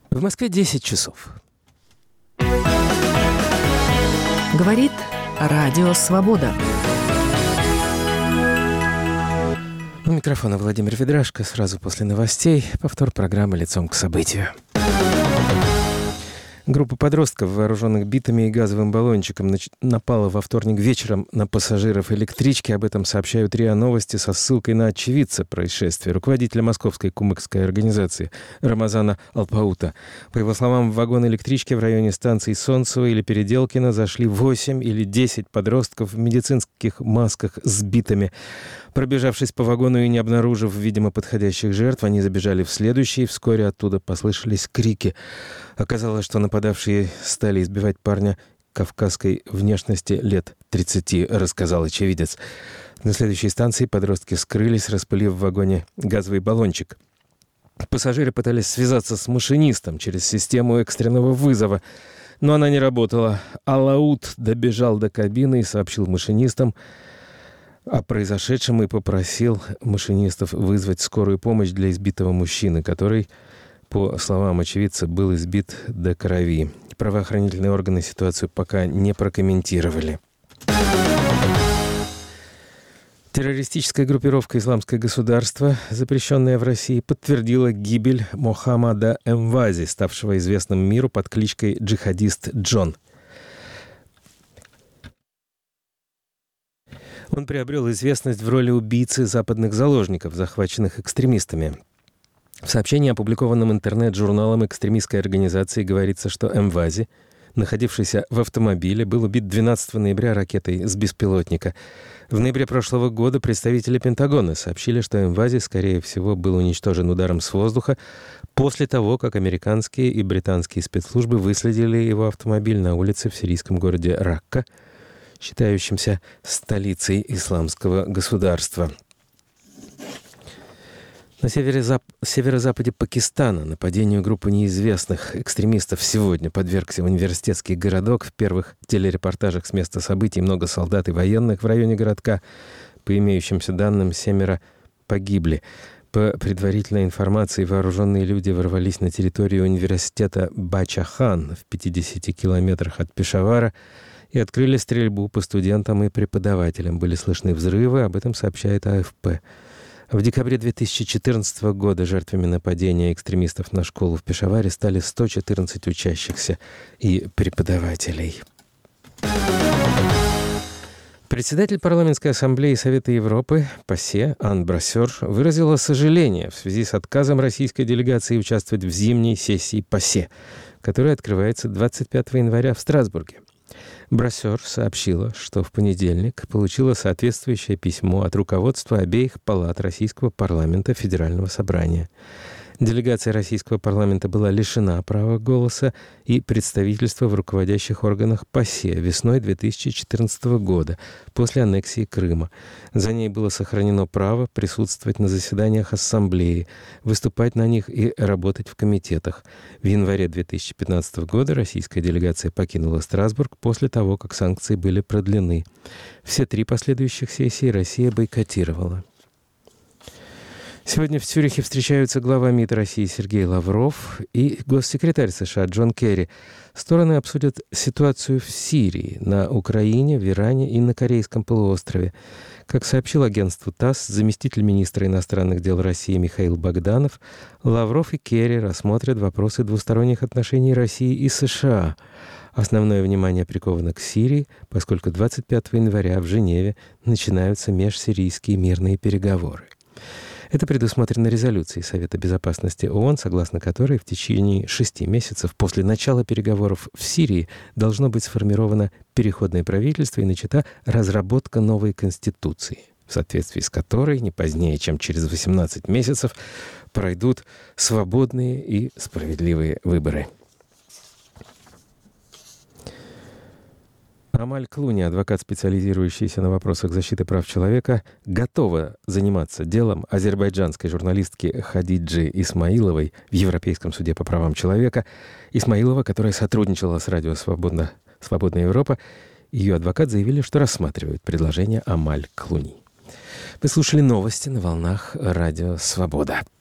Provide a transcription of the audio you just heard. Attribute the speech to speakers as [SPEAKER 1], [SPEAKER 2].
[SPEAKER 1] В Москве 10 часов.
[SPEAKER 2] Говорит Радио Свобода.
[SPEAKER 1] У микрофона Владимир Ведрашко. Сразу после новостей повтор программы «Лицом к событию». Группа подростков, вооруженных битами и газовым баллончиком, напала во вторник вечером на пассажиров электрички. Об этом сообщают РИА Новости со ссылкой на очевидца происшествия, руководителя Московской кумыкской организации Рамазана Алпаута. По его словам, в вагон электрички в районе станций Солнцево или Переделкино зашли 8 или 10 подростков в медицинских масках с битами. Пробежавшись по вагону и не обнаружив, видимо, подходящих жертв, они забежали в следующий, и вскоре оттуда послышались крики. Оказалось, что нападавшие стали избивать парня кавказской внешности лет 30, рассказал очевидец. На следующей станции подростки скрылись, распылив в вагоне газовый баллончик. Пассажиры пытались связаться с машинистом через систему экстренного вызова, но она не работала. Алаут добежал до кабины и сообщил машинистам о произошедшем и попросил машинистов вызвать скорую помощь для избитого мужчины, который, по словам очевидца, был избит до крови. Правоохранительные органы ситуацию пока не прокомментировали. Террористическая группировка «Исламское государство», запрещенная в России, подтвердила гибель Мохаммада Эмвази, ставшего известным миру под кличкой «Джихадист Джон». Он приобрел известность в роли убийцы западных заложников, захваченных экстремистами. В сообщении, опубликованном интернет-журналом экстремистской организации, говорится, что Эмвази, находившийся в автомобиле, был убит 12 ноября ракетой с беспилотника. В ноябре прошлого года представители Пентагона сообщили, что Эмвази, скорее всего, был уничтожен ударом с воздуха после того, как американские и британские спецслужбы выследили его автомобиль на улице в сирийском городе Ракка, считающимся столицей исламского государства. На северо-западе Пакистана нападению группы неизвестных экстремистов сегодня подвергся университетский городок. В первых телерепортажах с места событий много солдат и военных в районе городка. По имеющимся данным, 7 погибли. По предварительной информации, вооруженные люди ворвались на территорию университета Бачахан в 50 километрах от Пешавара и открыли стрельбу по студентам и преподавателям. Были слышны взрывы, об этом сообщает АФП. В декабре 2014 года жертвами нападения экстремистов на школу в Пешаваре стали 114 учащихся и преподавателей. Председатель парламентской ассамблеи Совета Европы ПАСЕ Ан Брассер выразила сожаление в связи с отказом российской делегации участвовать в зимней сессии ПАСЕ, которая открывается 25 января в Страсбурге. Брассер сообщила, что в понедельник получила соответствующее письмо от руководства обеих палат Российского парламента Федерального собрания. Делегация Российского парламента была лишена права голоса и представительства в руководящих органах ПАСЕ весной 2014 года, после аннексии Крыма. За ней было сохранено право присутствовать на заседаниях Ассамблеи, выступать на них и работать в комитетах. В январе 2015 года российская делегация покинула Страсбург после того, как санкции были продлены. Все 3 последующих сессии Россия бойкотировала. Сегодня в Цюрихе встречаются глава МИД России Сергей Лавров и госсекретарь США Джон Керри. Стороны обсудят ситуацию в Сирии, на Украине, в Иране и на Корейском полуострове. Как сообщил агентству ТАСС заместитель министра иностранных дел России Михаил Богданов, Лавров и Керри рассмотрят вопросы двусторонних отношений России и США. Основное внимание приковано к Сирии, поскольку 25 января в Женеве начинаются межсирийские мирные переговоры. Это предусмотрено резолюцией Совета безопасности ООН, согласно которой в течение 6 месяцев после начала переговоров в Сирии должно быть сформировано переходное правительство и начата разработка новой конституции, в соответствии с которой не позднее, чем через 18 месяцев, пройдут свободные и справедливые выборы. Амаль Клуни, адвокат, специализирующийся на вопросах защиты прав человека, готова заниматься делом азербайджанской журналистки Хадиджи Исмаиловой в Европейском суде по правам человека. Исмаилова, которая сотрудничала с радио «Свободная Европа», ее адвокат заявили, что рассматривают предложение Амаль Клуни. Вы слушали новости на волнах радио «Свобода».